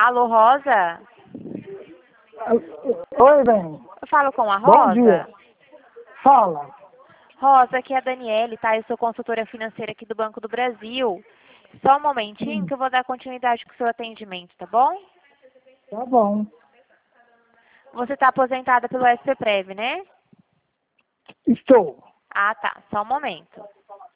Alô, Rosa? Oi, bem. Eu falo com a Bom Rosa? dia. Fala. Rosa, aqui é a Daniele, tá? Eu sou consultora financeira aqui do Banco do Brasil. Só um momentinho que eu vou dar continuidade com o seu atendimento, tá bom? Tá bom. Você está aposentada pelo SPPrev, né? Estou. Ah, tá. Só um momento.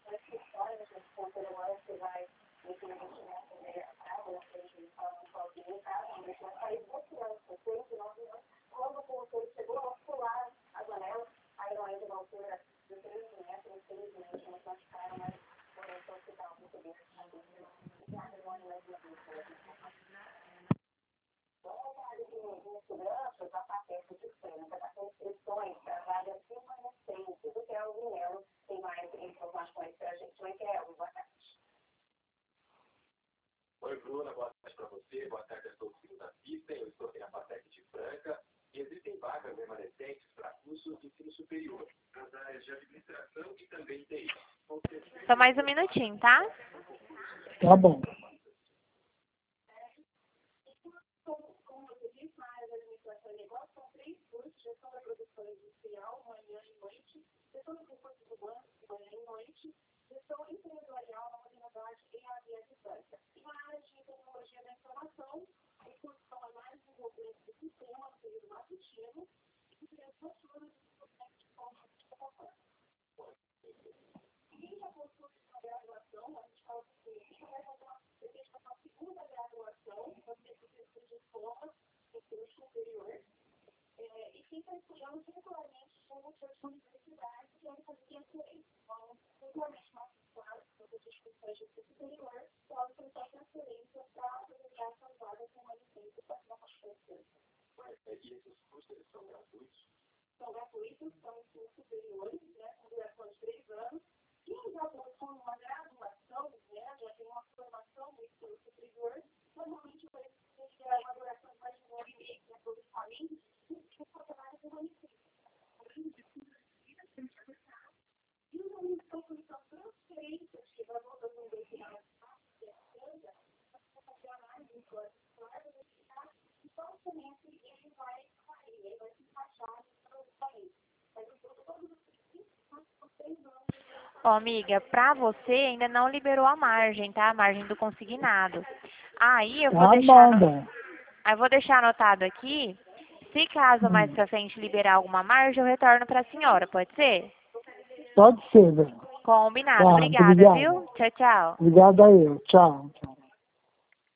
Oi, Bruna, boa tarde para você, boa tarde a todos que nos assistem. Eu estou aqui na FATEC de Franca e existem vagas remanescentes para cursos de ensino superior, nas áreas de administração e também TI. Só mais um minutinho, tá? Tá bom. E esses cursos eles são gratuitos? Ó, amiga, pra você ainda não liberou a margem, tá? A margem do consignado. Aí eu vou Tá deixar, bom, bem. aí eu vou deixar anotado aqui. Se caso mais pra frente liberar alguma margem, eu retorno pra senhora, pode ser? Pode ser, bem. Combinado. Tá, Obrigada, obrigado. viu? Tchau, tchau. Obrigado a eu. Tchau.